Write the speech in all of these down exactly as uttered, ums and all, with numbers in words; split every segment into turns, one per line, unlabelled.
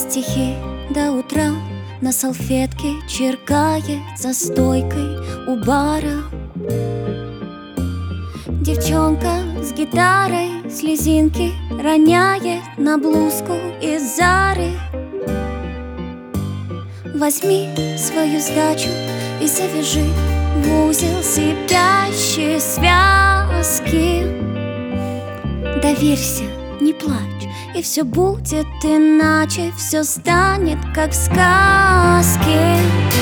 стихи до утра на салфетке черкает за стойкой у бара. Девчонка с гитарой слезинки роняет на блузку из Зары. Возьми свою сдачу и завяжи в узел сипящие связки. Доверься, не плачь, и все будет иначе, все станет как в сказке.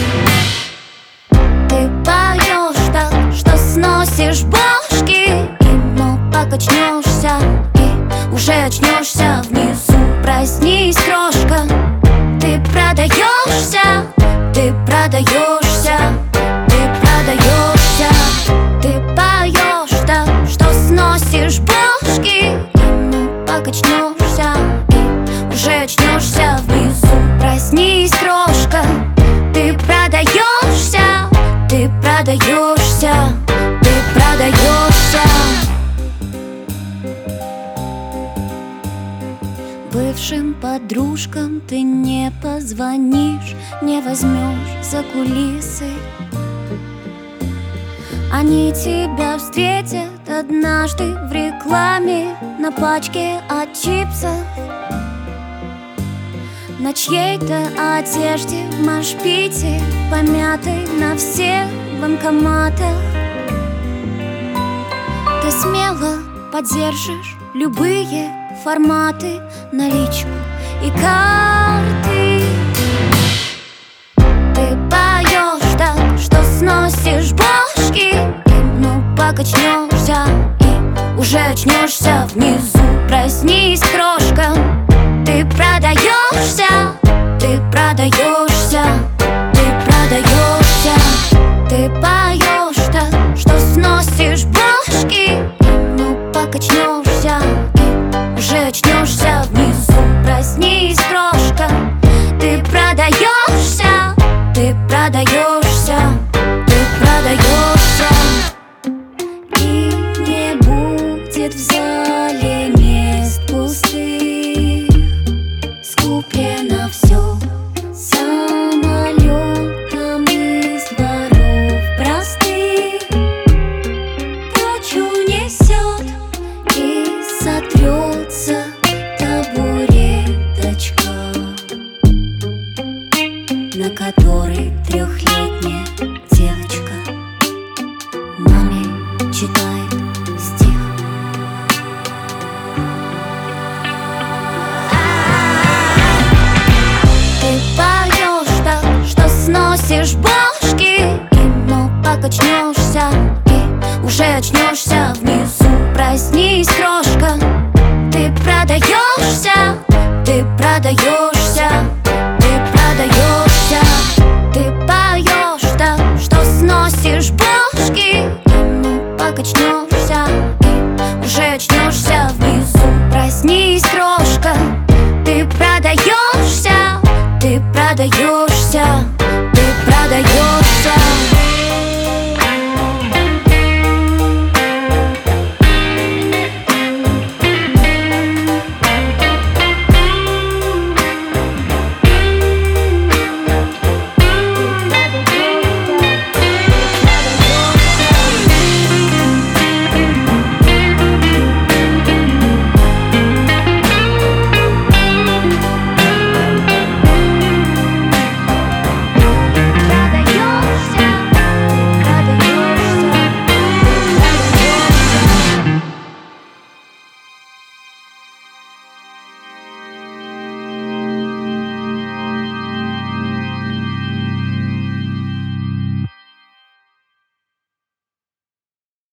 Ты поешь так, что сносишь бошки, и ну покачнешься, и уже очнешься внизу. Проснись, крошка, ты продаешься, ты продаешься, ты продаешься. Ты поешь так, что сносишь бошки, и ну покачнешься, и уже очнешься внизу. Проснись, крошка, ты продаешься, ты продаешься, ты продаешься. Бывшим подружкам ты не позвонишь, не возьмешь за кулисы. Они тебя встретят однажды в рекламе на пачке от чипсов, на чьей-то одежде в машпите, помятой на всех банкоматах. Ты смело поддержишь любые форматы, наличку и карты. Ты поешь так, что сносишь бошки, и ну покачнешься, и уже очнешься внизу. Проснись, крошка, ты продаешься, ты продаешься, ты продаешься. Ты поешь так, что сносишь бошки, и ну покачнешься, и уже очнешься внизу. Проснись, крошка, ты продаешься, ты продаешься, ты продаешься. И не будет в зале мест пустых, скуплено все самолетом из дворов простых. Прочь унесет и сотрется табуреточка, на которой трехлетняя девочка маме читает стих. Ты поешь так, что сносишь бошки, и ну покачнешься, и уже очнешься внизу. Проснись, крошка, ты продаешься, ты продаешься, ты продаешься. Ты поешь так, что сносишь бошки, и ну покачнешься.